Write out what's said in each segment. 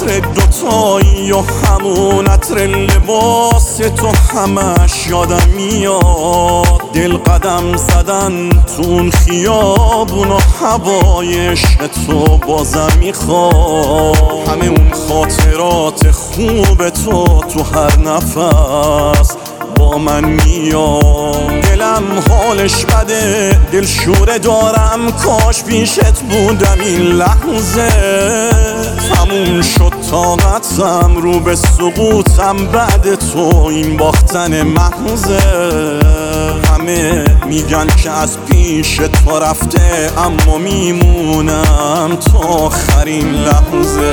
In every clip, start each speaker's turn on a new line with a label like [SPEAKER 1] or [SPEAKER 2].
[SPEAKER 1] عطر دوتایی و همون عطر لباس تو همش یادم میاد. دل قدم زدن تو اون خیابون و هوای عشق تو بازم میخواد. همه اون خاطرات خوب تو هر نفس با من میاد. دلم حالش بده، دلشوره دارم، کاش پیشت بودم این لحظه. تموم شد طاقتم، رو به سقوطم بعد تو این باختن محضه. همه میگن که از پیش تو رفته، اما میمونم تا آخرین لحظه.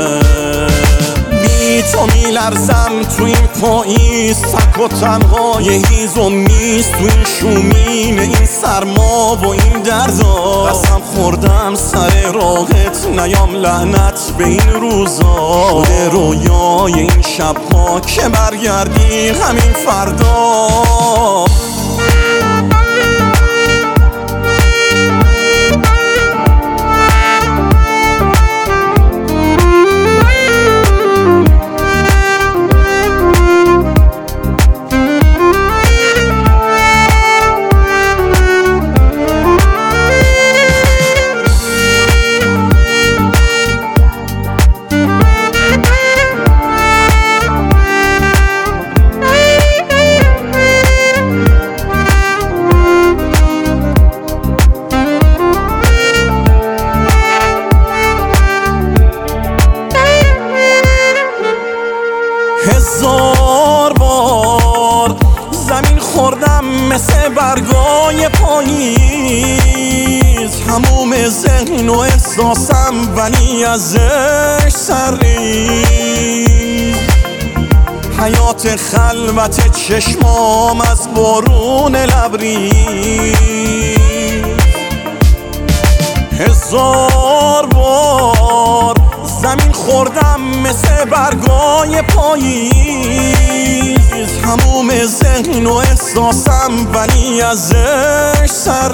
[SPEAKER 1] بی تو میلرزم تو این پاییز، تک و تنها یه هیزم نیست تو این شومین این سرما و این دردا. قسم خوردم سر راهت نیام، لعنت به این روزا. شده رویای این شبها که برگردی همین فردا. هزار بار زمین خوردم مثل برگای پاییز، هموم ذهن و احساسم ولی ازش سرریز. حیات خلوت چشمام از بارون لبریز. هزار بار زمین خوردم مثل برگای پاییز، هموم ذهن و احساسم ولی ازش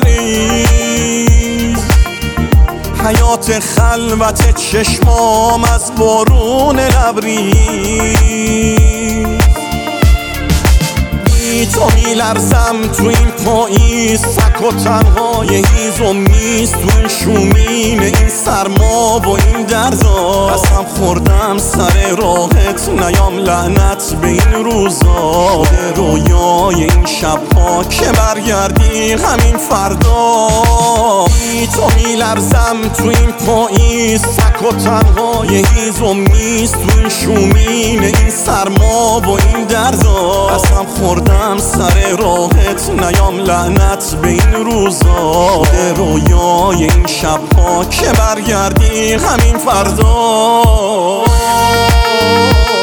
[SPEAKER 1] سرریز. حیات خلوت چشمام از بارون لبریز. بی تو میلرزم تو این پاییز، تک و تنها یه هیزم نیست تو این شومین این سرما و این دردا. قسم خوردم سر راهت نیام، لعنت به این روزا. شده رویای این شبها که برگردی همین فردا. بی تو میلرزم تو این پاییز، تک و تنها یه هیزم نیست تو این شومین این سرما و این دردا. قسم خوردم سر راهت نیام، لعنت به این روزا. شده رویای این شبها که برگردی همین فردا.